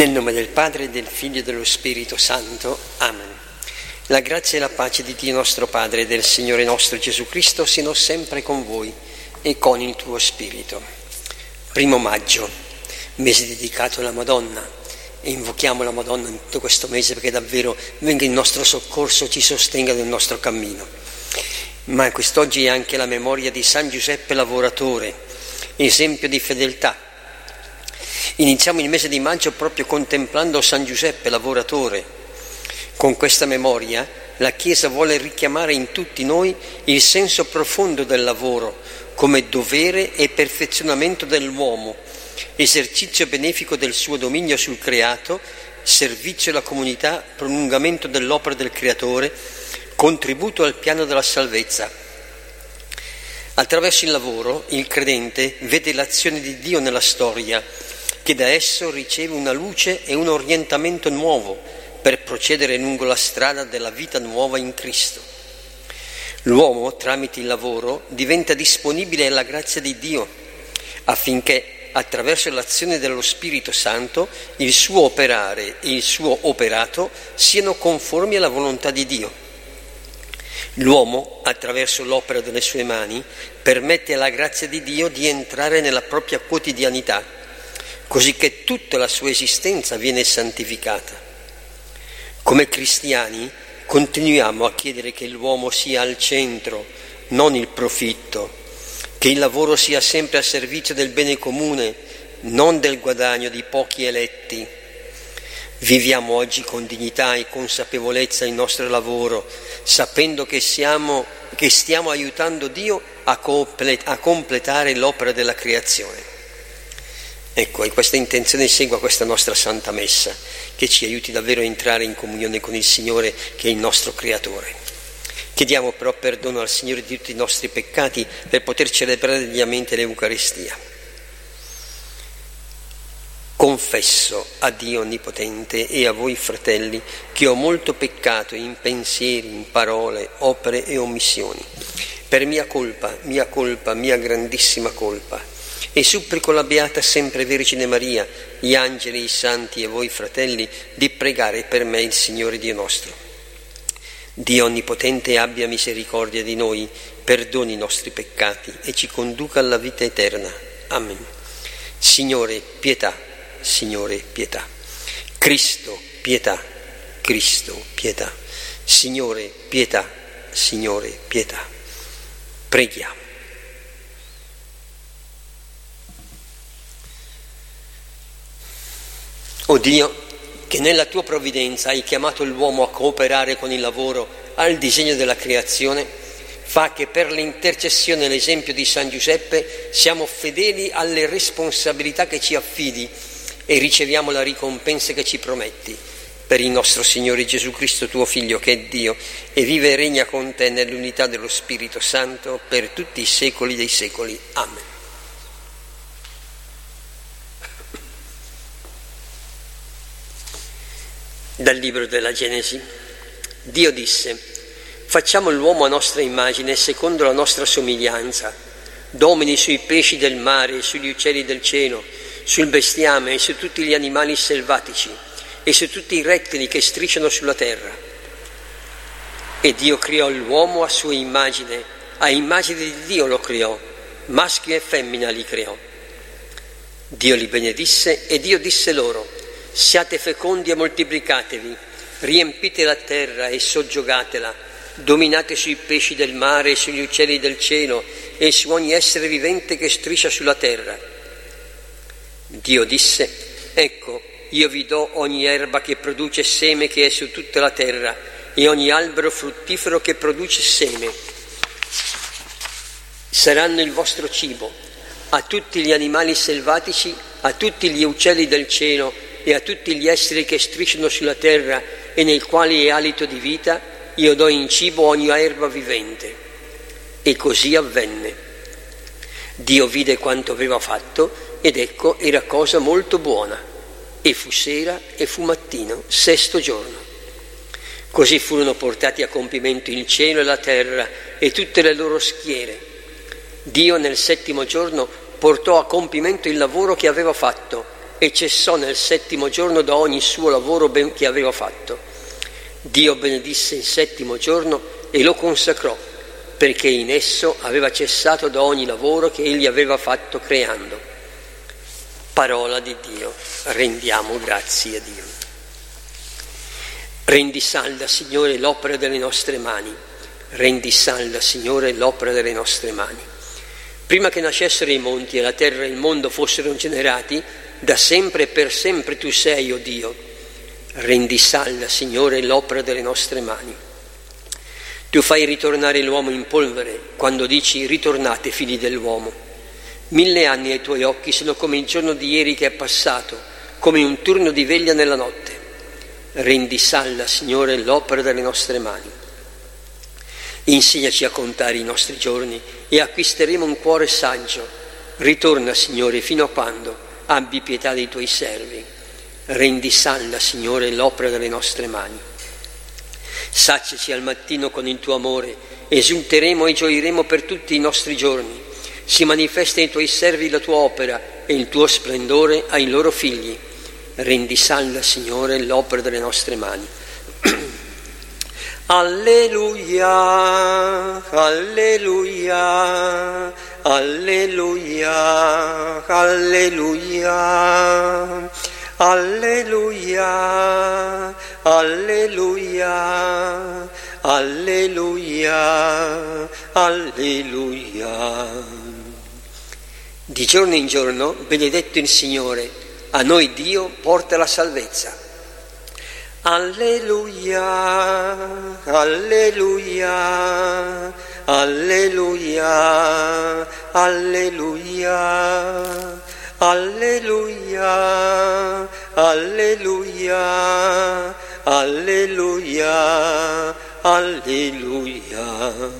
Nel nome del Padre, del Figlio e dello Spirito Santo. Amen. La grazia e la pace di Dio nostro Padre e del Signore nostro Gesù Cristo siano sempre con voi e con il tuo Spirito. 1 maggio, mese dedicato alla Madonna, e invochiamo la Madonna in tutto questo mese perché davvero venga in nostro soccorso, ci sostenga nel nostro cammino. Ma quest'oggi è anche la memoria di San Giuseppe Lavoratore, esempio di fedeltà. Iniziamo il mese di maggio proprio contemplando San Giuseppe Lavoratore. Con questa memoria la Chiesa vuole richiamare in tutti noi il senso profondo del lavoro come dovere e perfezionamento dell'uomo, esercizio benefico del suo dominio sul creato, servizio alla comunità, prolungamento dell'opera del Creatore, contributo al piano della salvezza. Attraverso il lavoro il credente vede l'azione di Dio nella storia, che da esso riceve una luce e un orientamento nuovo per procedere lungo la strada della vita nuova in Cristo. L'uomo, tramite il lavoro, diventa disponibile alla grazia di Dio, affinché, attraverso l'azione dello Spirito Santo, il suo operare e il suo operato siano conformi alla volontà di Dio. L'uomo, attraverso l'opera delle sue mani, permette alla grazia di Dio di entrare nella propria quotidianità, così che tutta la sua esistenza viene santificata. Come cristiani continuiamo a chiedere che l'uomo sia al centro, non il profitto, che il lavoro sia sempre a servizio del bene comune, non del guadagno di pochi eletti. Viviamo oggi con dignità e consapevolezza il nostro lavoro, sapendo che stiamo aiutando Dio a completare l'opera della creazione. Ecco, e questa intenzione segua questa nostra Santa Messa, che ci aiuti davvero a entrare in comunione con il Signore, che è il nostro Creatore. Chiediamo però perdono al Signore di tutti i nostri peccati per poter celebrare degnamente l'Eucaristia. Confesso a Dio Onnipotente e a voi fratelli che ho molto peccato in pensieri, in parole, opere e omissioni, per mia colpa, mia grandissima colpa. E supplico la Beata Sempre Vergine Maria, gli angeli, i santi e voi fratelli, di pregare per me il Signore Dio nostro. Dio Onnipotente abbia misericordia di noi, perdoni i nostri peccati e ci conduca alla vita eterna. Amen. Signore, pietà. Signore, pietà. Cristo, pietà. Cristo, pietà. Signore, pietà. Signore, pietà. Preghiamo. O Dio, che nella tua provvidenza hai chiamato l'uomo a cooperare con il lavoro al disegno della creazione, fa che per l'intercessione e l'esempio di San Giuseppe siamo fedeli alle responsabilità che ci affidi e riceviamo la ricompensa che ci prometti. Per il nostro Signore Gesù Cristo, tuo Figlio, che è Dio, e vive e regna con te nell'unità dello Spirito Santo per tutti i secoli dei secoli. Amen. Dal libro della Genesi. Dio disse: facciamo l'uomo a nostra immagine, secondo la nostra somiglianza, domini sui pesci del mare, sugli uccelli del cielo, sul bestiame e su tutti gli animali selvatici e su tutti i rettili che strisciano sulla terra. E Dio creò l'uomo a sua immagine, a immagine di Dio lo creò, maschio e femmina li creò. Dio li benedisse e Dio disse loro: siate fecondi e moltiplicatevi, riempite la terra e soggiogatela, dominate sui pesci del mare e sugli uccelli del cielo e su ogni essere vivente che striscia sulla terra. Dio disse: ecco, io vi do ogni erba che produce seme che è su tutta la terra e ogni albero fruttifero che produce seme. Saranno il vostro cibo. A tutti gli animali selvatici, a tutti gli uccelli del cielo e a tutti gli esseri che strisciano sulla terra e nei quali è alito di vita, io do in cibo ogni erba vivente. E così avvenne. Dio vide quanto aveva fatto ed ecco era cosa molto buona. E fu sera e fu mattino, sesto giorno. Così furono portati a compimento il cielo e la terra e tutte le loro schiere. Dio nel settimo giorno portò a compimento il lavoro che aveva fatto e cessò nel 7° giorno da ogni suo lavoro che aveva fatto. Dio benedisse il 7° giorno e lo consacrò, perché in esso aveva cessato da ogni lavoro che egli aveva fatto creando. Parola di Dio, rendiamo grazie a Dio. Rendi salda, Signore, l'opera delle nostre mani. Rendi salda, Signore, l'opera delle nostre mani. Prima che nascessero i monti e la terra e il mondo fossero generati, da sempre e per sempre tu sei, o Dio. Rendi salda, Signore, l'opera delle nostre mani. Tu fai ritornare l'uomo in polvere quando dici ritornate, figli dell'uomo. 1000 anni ai tuoi occhi sono come il giorno di ieri che è passato, come un turno di veglia nella notte. Rendi salda, Signore, l'opera delle nostre mani. Insegnaci a contare i nostri giorni e acquisteremo un cuore saggio. Ritorna, Signore, fino a quando? Abbi pietà dei tuoi servi. Rendi salda, Signore, l'opera delle nostre mani. Saziaci al mattino con il tuo amore, esulteremo e gioiremo per tutti i nostri giorni. Si manifesta ai tuoi servi la tua opera e il tuo splendore ai loro figli. Rendi salda, Signore, l'opera delle nostre mani. Alleluia, alleluia, alleluia, alleluia, alleluia, alleluia, alleluia, alleluia. Di giorno in giorno, benedetto il Signore, a noi Dio porta la salvezza. Alleluia, alleluia, alleluia, alleluia, alleluia, alleluia, alleluia, alleluia.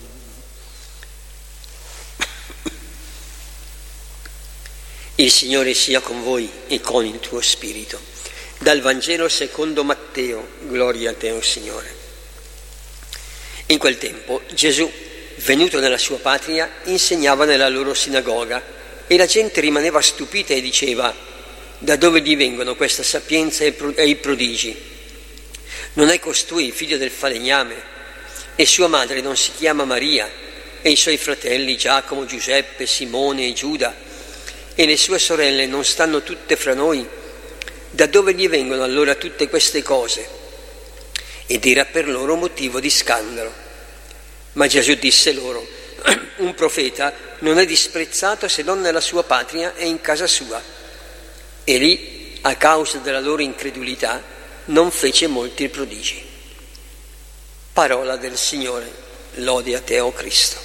Il Signore sia con voi e con il tuo spirito. Dal Vangelo secondo Matteo, gloria a te, o Signore. In quel tempo Gesù, venuto nella sua patria, insegnava nella loro sinagoga e la gente rimaneva stupita e diceva: da dove gli vengono questa sapienza e i prodigi? Non è costui figlio del falegname? E sua madre non si chiama Maria? E i suoi fratelli Giacomo, Giuseppe, Simone e Giuda? E le sue sorelle non stanno tutte fra noi? Da dove gli vengono allora tutte queste cose? Ed era per loro motivo di scandalo. Ma Gesù disse loro: un profeta non è disprezzato se non nella sua patria e in casa sua. E lì, a causa della loro incredulità, non fece molti prodigi. Parola del Signore, lode a te, o Cristo.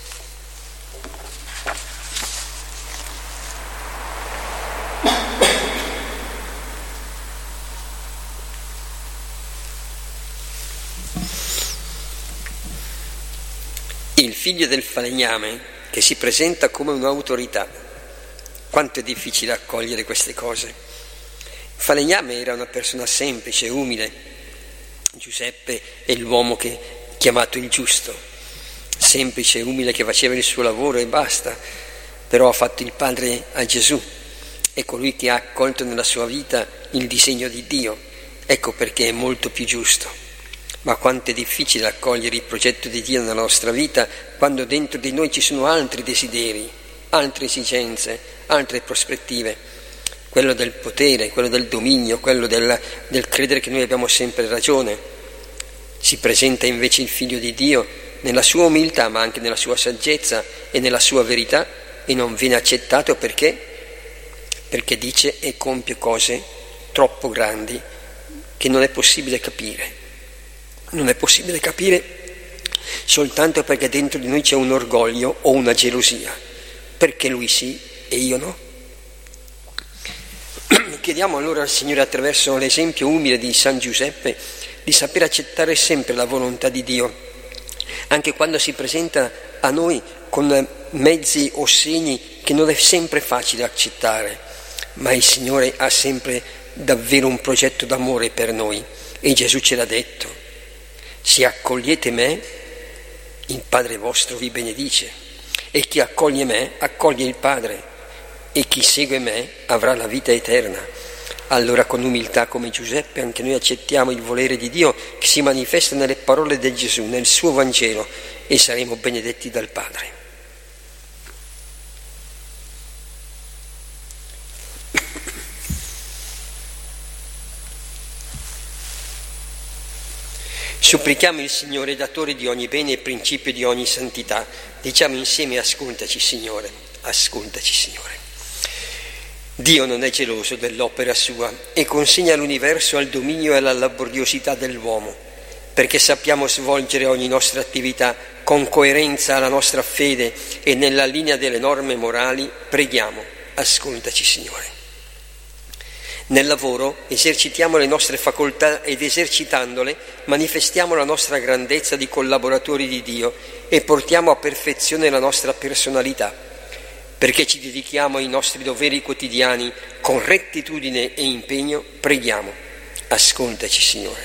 Il figlio del falegname che si presenta come un'autorità. Quanto è difficile accogliere queste cose. Il falegname era una persona semplice, umile. Giuseppe è l'uomo chiamato il giusto, semplice e umile, che faceva il suo lavoro e basta, però ha fatto il padre a Gesù. È colui che ha accolto nella sua vita il disegno di Dio. Ecco perché è molto più giusto. Ma quanto è difficile accogliere il progetto di Dio nella nostra vita quando dentro di noi ci sono altri desideri, altre esigenze, altre prospettive. Quello del potere, quello del dominio, quello del credere che noi abbiamo sempre ragione. Si presenta invece il Figlio di Dio nella sua umiltà, ma anche nella sua saggezza e nella sua verità, e non viene accettato perché dice e compie cose troppo grandi che non è possibile capire. Non è possibile capire soltanto perché dentro di noi c'è un orgoglio o una gelosia, perché lui sì e io no. Chiediamo allora al Signore, attraverso l'esempio umile di San Giuseppe, di saper accettare sempre la volontà di Dio, anche quando si presenta a noi con mezzi o segni che non è sempre facile accettare, ma il Signore ha sempre davvero un progetto d'amore per noi, e Gesù ce l'ha detto: se accogliete me, il Padre vostro vi benedice, e chi accoglie me accoglie il Padre. e chi segue me avrà la vita eterna. Allora con umiltà come Giuseppe anche noi accettiamo il volere di Dio che si manifesta nelle parole di Gesù, nel suo Vangelo, e saremo benedetti dal Padre. Supplichiamo il Signore, datore di ogni bene e principio di ogni santità. Diciamo insieme: ascoltaci Signore, ascoltaci Signore. Dio non è geloso dell'opera sua e consegna l'universo al dominio e alla laboriosità dell'uomo, perché sappiamo svolgere ogni nostra attività con coerenza alla nostra fede e nella linea delle norme morali. Preghiamo: ascoltaci Signore. Nel lavoro esercitiamo le nostre facoltà ed esercitandole manifestiamo la nostra grandezza di collaboratori di Dio e portiamo a perfezione la nostra personalità, perché ci dedichiamo ai nostri doveri quotidiani con rettitudine e impegno. Preghiamo: ascoltaci Signore.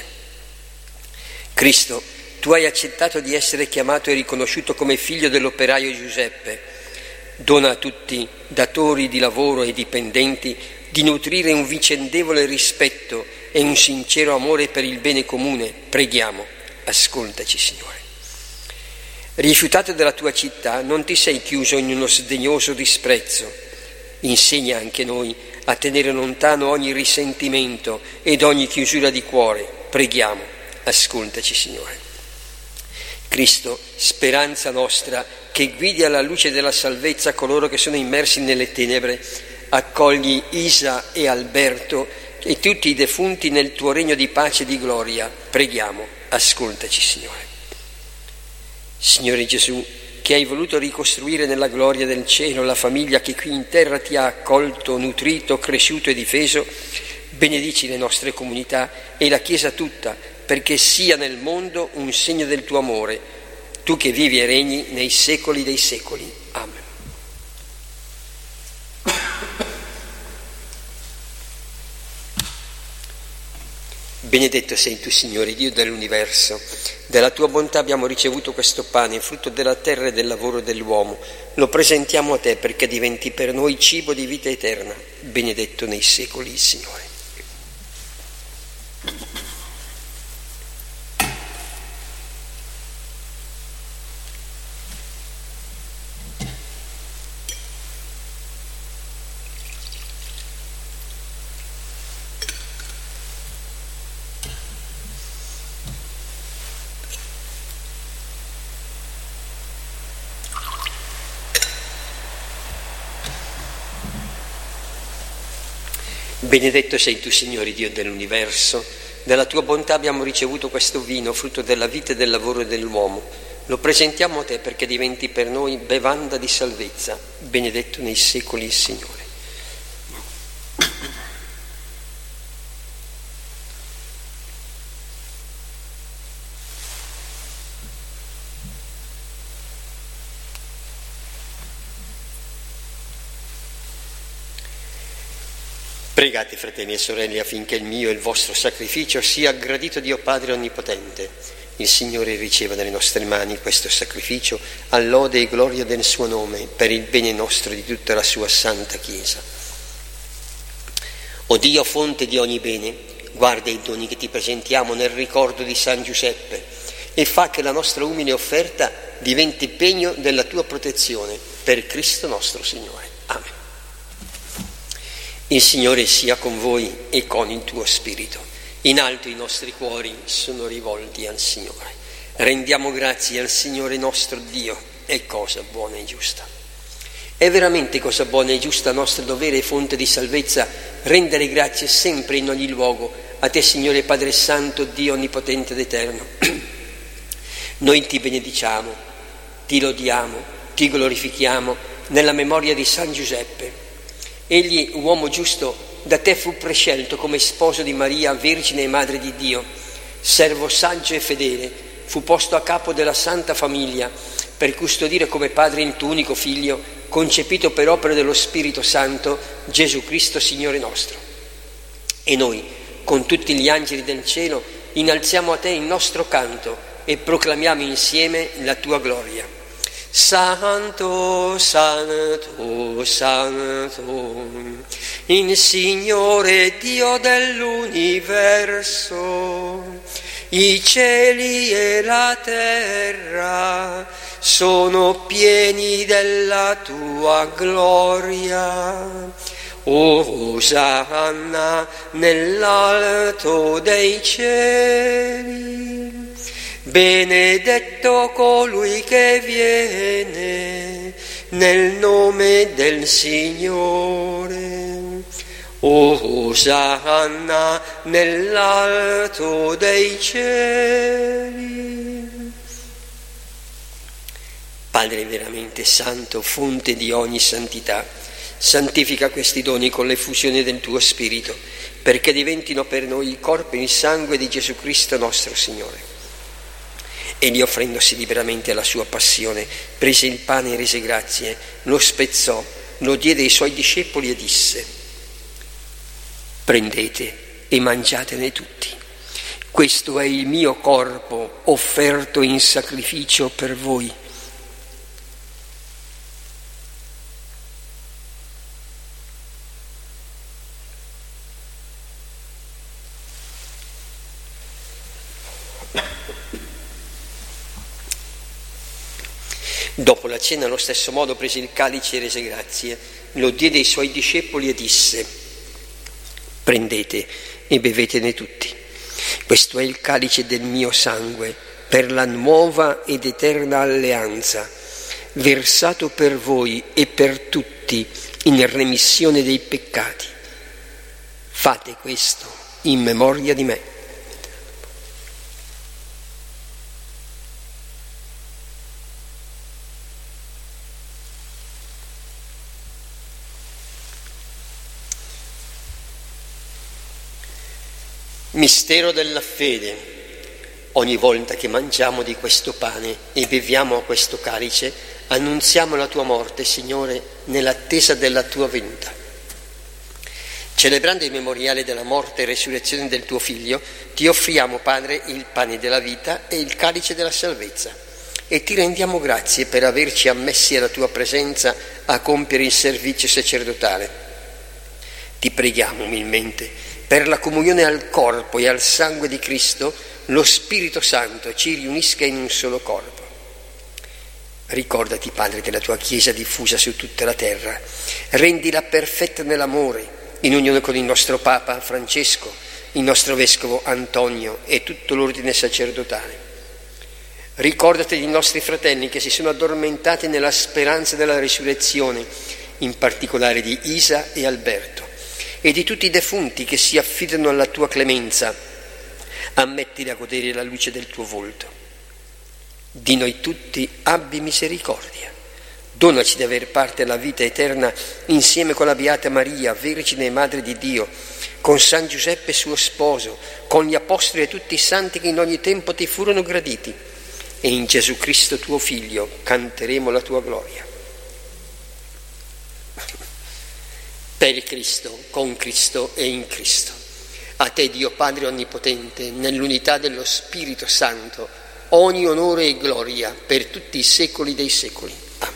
Cristo, tu hai accettato di essere chiamato e riconosciuto come figlio dell'operaio Giuseppe. Dona a tutti, datori di lavoro e dipendenti, di nutrire un vicendevole rispetto e un sincero amore per il bene comune. Preghiamo: ascoltaci Signore. Rifiutato della tua città, non ti sei chiuso in uno sdegnoso disprezzo. Insegna anche noi a tenere lontano ogni risentimento ed ogni chiusura di cuore. Preghiamo: ascoltaci Signore. Cristo, speranza nostra, che guidi alla luce della salvezza coloro che sono immersi nelle tenebre, accogli Isa e Alberto e tutti i defunti nel tuo regno di pace e di gloria. Preghiamo: ascoltaci Signore. Signore Gesù, che hai voluto ricostruire nella gloria del cielo la famiglia che qui in terra ti ha accolto, nutrito, cresciuto e difeso, benedici le nostre comunità e la Chiesa tutta, perché sia nel mondo un segno del tuo amore, tu che vivi e regni nei secoli dei secoli. Amen. Benedetto sei tu, Signore, Dio dell'universo. Della tua bontà abbiamo ricevuto questo pane, frutto della terra e del lavoro dell'uomo. Lo presentiamo a te perché diventi per noi cibo di vita eterna. Benedetto nei secoli il Signore. Benedetto sei tu, Signore, Dio dell'universo. Dalla tua bontà abbiamo ricevuto questo vino, frutto della vita e del lavoro dell'uomo. Lo presentiamo a te perché diventi per noi bevanda di salvezza. Benedetto nei secoli il Signore. Pregate, fratelli e sorelle, affinché il mio e il vostro sacrificio sia gradito Dio Padre Onnipotente. Il Signore riceva dalle nostre mani questo sacrificio, a lode e gloria del suo nome, per il bene nostro e di tutta la sua santa Chiesa. O Dio, fonte di ogni bene, guarda i doni che ti presentiamo nel ricordo di San Giuseppe e fa che la nostra umile offerta diventi pegno della tua protezione, per Cristo nostro Signore. Amen. Il Signore sia con voi e con il tuo spirito. In alto i nostri cuori sono rivolti al Signore. Rendiamo grazie al Signore nostro Dio, è cosa buona e giusta. È veramente cosa buona e giusta, nostro dovere e fonte di salvezza, rendere grazie sempre in ogni luogo a te, Signore Padre Santo, Dio Onnipotente ed Eterno. Noi ti benediciamo, ti lodiamo, ti glorifichiamo nella memoria di San Giuseppe. Egli, uomo giusto, da te fu prescelto come sposo di Maria, Vergine e Madre di Dio. Servo saggio e fedele, fu posto a capo della Santa Famiglia per custodire come padre il tuo unico Figlio, concepito per opera dello Spirito Santo, Gesù Cristo, Signore nostro. E noi, con tutti gli angeli del cielo, innalziamo a te il nostro canto e proclamiamo insieme la tua gloria. Santo, santo, santo, il Signore Dio dell'universo, i cieli e la terra sono pieni della tua gloria. Osanna nell'alto dei cieli. Benedetto colui che viene nel nome del Signore. Osanna nell'alto dei cieli. Padre veramente santo, fonte di ogni santità, santifica questi doni con l'effusione del tuo Spirito, perché diventino per noi il corpo e il sangue di Gesù Cristo nostro Signore. Egli, offrendosi liberamente alla sua passione, prese il pane e rese grazie, lo spezzò, lo diede ai suoi discepoli e disse: prendete e mangiatene tutti. Questo è il mio corpo offerto in sacrificio per voi. Dopo la cena, allo stesso modo, prese il calice e rese grazie, lo diede ai suoi discepoli e disse: prendete e bevetene tutti. Questo è il calice del mio sangue, per la nuova ed eterna alleanza, versato per voi e per tutti in remissione dei peccati. Fate questo in memoria di me. Mistero della fede. Ogni volta che mangiamo di questo pane e beviamo a questo calice, annunziamo la tua morte, Signore, nell'attesa della tua venuta. Celebrando il memoriale della morte e resurrezione del tuo Figlio, ti offriamo, Padre, il pane della vita e il calice della salvezza, e ti rendiamo grazie per averci ammessi alla tua presenza a compiere il servizio sacerdotale. Ti preghiamo umilmente, per la comunione al corpo e al sangue di Cristo, lo Spirito Santo ci riunisca in un solo corpo. Ricordati, Padre, della tua Chiesa diffusa su tutta la terra. Rendila perfetta nell'amore, in unione con il nostro Papa Francesco, il nostro Vescovo Antonio e tutto l'ordine sacerdotale. Ricordati dei nostri fratelli che si sono addormentati nella speranza della risurrezione, in particolare di Isa e Alberto, e di tutti i defunti che si affidano alla tua clemenza. Ammettili a godere la luce del tuo volto. Di noi tutti abbi misericordia. Donaci di aver parte alla vita eterna insieme con la Beata Maria, Vergine e Madre di Dio, con San Giuseppe suo sposo, con gli Apostoli e tutti i santi che in ogni tempo ti furono graditi, e in Gesù Cristo tuo Figlio canteremo la tua gloria. Per Cristo, con Cristo e in Cristo. A te, Dio Padre Onnipotente, nell'unità dello Spirito Santo, ogni onore e gloria per tutti i secoli dei secoli. Amen.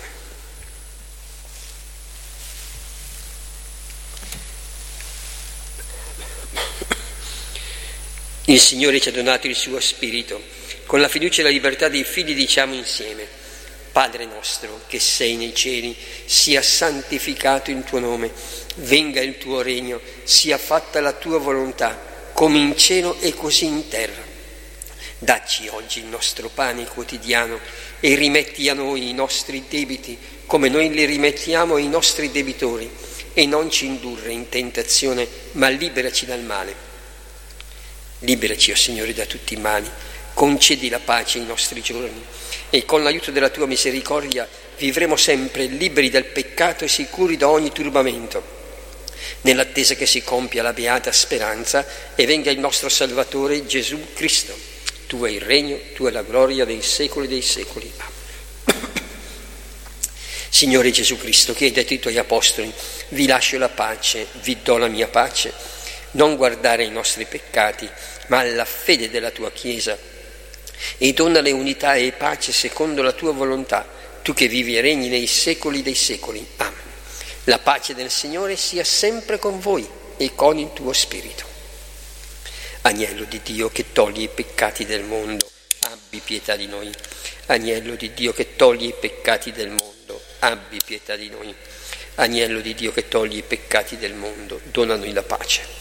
Il Signore ci ha donato il suo Spirito. Con la fiducia e la libertà dei figli diciamo insieme: Padre nostro che sei nei cieli, sia santificato il tuo nome, venga il tuo regno, sia fatta la tua volontà, come in cielo e così in terra. Dacci oggi il nostro pane quotidiano e rimetti a noi i nostri debiti, come noi li rimettiamo ai nostri debitori, e non ci indurre in tentazione, ma liberaci dal male. Liberaci, o Signore, da tutti i mali, concedi la pace ai nostri giorni, e con l'aiuto della tua misericordia vivremo sempre liberi dal peccato e sicuri da ogni turbamento, nell'attesa che si compia la beata speranza e venga il nostro Salvatore Gesù Cristo. Tu hai il regno, tu hai la gloria dei secoli dei secoli. Amen. Signore Gesù Cristo, che hai detto ai tuoi apostoli: vi lascio la pace, vi do la mia pace, non guardare ai nostri peccati, ma alla fede della tua Chiesa, e donale unità e pace secondo la tua volontà, tu che vivi e regni nei secoli dei secoli. Amen. La pace del Signore sia sempre con voi e con il tuo spirito. Agnello di Dio che togli i peccati del mondo, abbi pietà di noi. Agnello di Dio che togli i peccati del mondo, abbi pietà di noi. Agnello di Dio che togli i peccati del mondo, dona a noi la pace.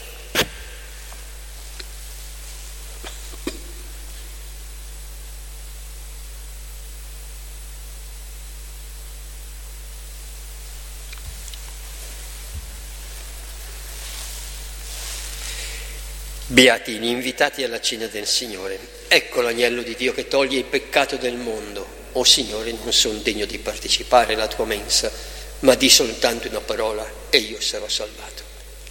Beati gli invitati alla cena del Signore. Ecco l'agnello di Dio che toglie il peccato del mondo. O Signore, non sono degno di partecipare alla tua mensa, ma di soltanto una parola e io sarò salvato.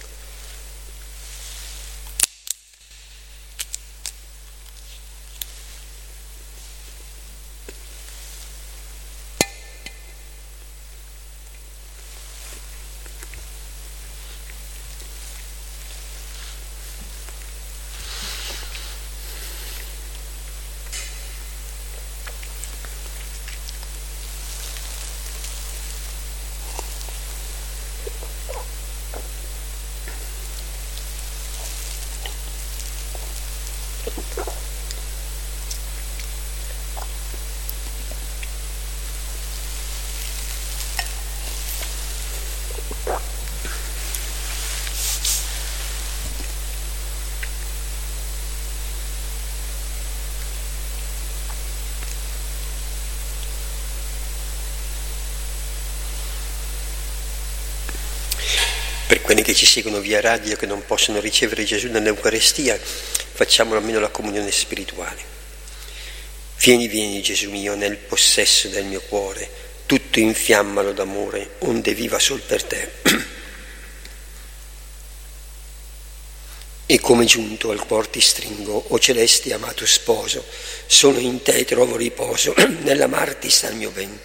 Per quelli che ci seguono via radio, che non possono ricevere Gesù nell'Eucarestia, facciamo almeno la comunione spirituale. Vieni, vieni Gesù mio, nel possesso del mio cuore, tutto infiammalo d'amore, onde viva sol per te. E come giunto al cuor ti stringo, o celeste amato sposo, solo in te trovo riposo, nell'amarti sta il mio ben.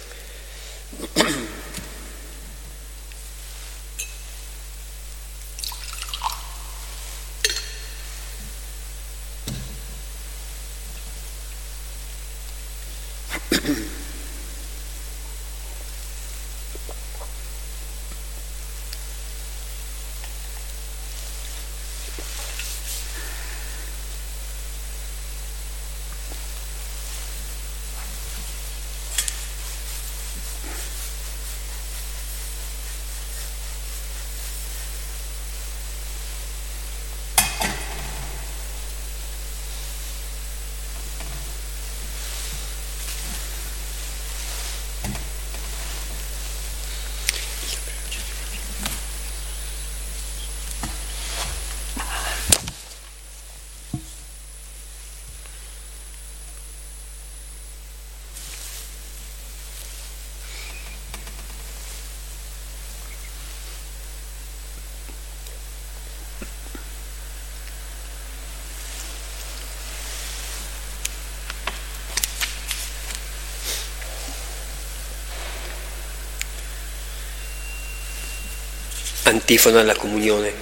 Antifona alla comunione.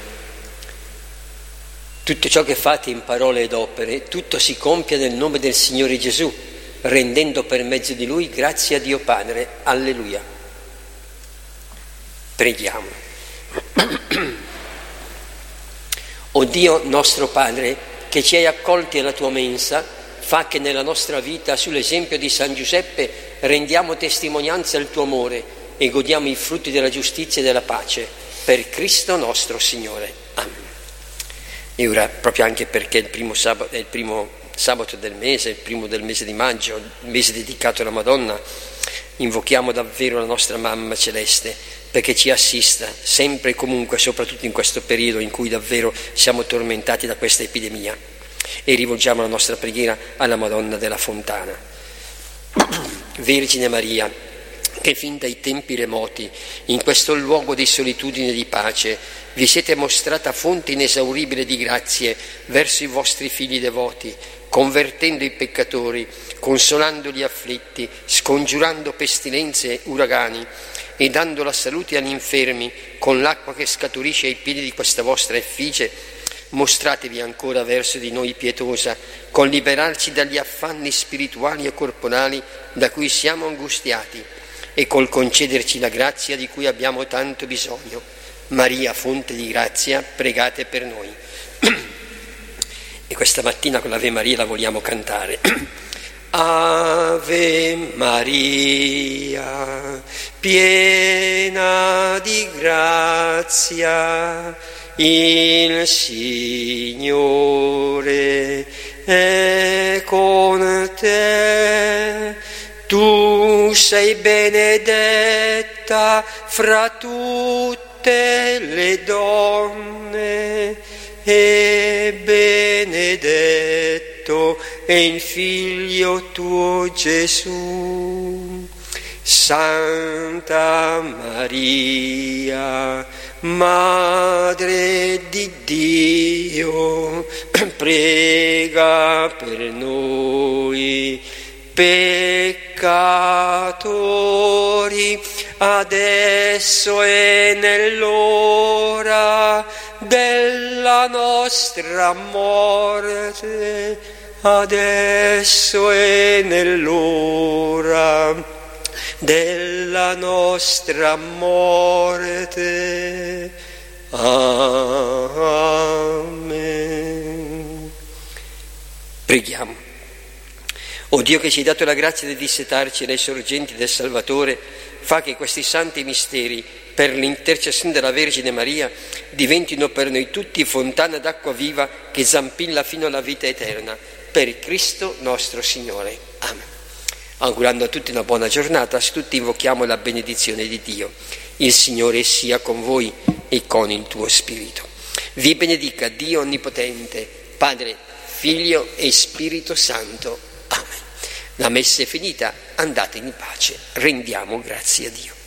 Tutto ciò che fate in parole ed opere, tutto si compia nel nome del Signore Gesù, rendendo per mezzo di Lui grazie a Dio Padre. Alleluia. Preghiamo. O Dio nostro Padre, che ci hai accolti alla tua mensa, fa che nella nostra vita, sull'esempio di San Giuseppe, rendiamo testimonianza al tuo amore e godiamo i frutti della giustizia e della pace. Per Cristo nostro Signore. Amen. E ora, proprio anche perché è il primo sabato del mese, il primo del mese di maggio, il mese dedicato alla Madonna, invochiamo davvero la nostra Mamma Celeste perché ci assista sempre e comunque, soprattutto in questo periodo in cui davvero siamo tormentati da questa epidemia. E rivolgiamo la nostra preghiera alla Madonna della Fontana. Vergine Maria, che fin dai tempi remoti, in questo luogo di solitudine e di pace, vi siete mostrata fonte inesauribile di grazie verso i vostri figli devoti, convertendo i peccatori, consolando gli afflitti, scongiurando pestilenze e uragani e dando la salute agli infermi con l'acqua che scaturisce ai piedi di questa vostra effigie, Mostratevi ancora verso di noi pietosa, col liberarci dagli affanni spirituali e corporali da cui siamo angustiati e col concederci la grazia di cui abbiamo tanto bisogno. Maria, fonte di grazia, pregate per noi. E questa mattina con l'Ave Maria la vogliamo cantare. Ave Maria, piena di grazia, il Signore è con te. Tu sei benedetta fra tutte le donne e benedetto è il figlio tuo Gesù. Santa Maria, Madre di Dio, prega per noi peccatori, adesso e nell'ora della nostra morte, adesso e nell'ora della nostra morte. Amen. Preghiamo. O Dio, che ci hai dato la grazia di dissetarci le sorgenti del Salvatore, fa che questi santi misteri, per l'intercessione della Vergine Maria, diventino per noi tutti fontana d'acqua viva che zampilla fino alla vita eterna. Per Cristo nostro Signore. Amen. Augurando a tutti una buona giornata, tutti invochiamo la benedizione di Dio. Il Signore sia con voi e con il tuo spirito. Vi benedica Dio Onnipotente, Padre, Figlio e Spirito Santo. Amen. La messa è finita, andate in pace, rendiamo grazie a Dio.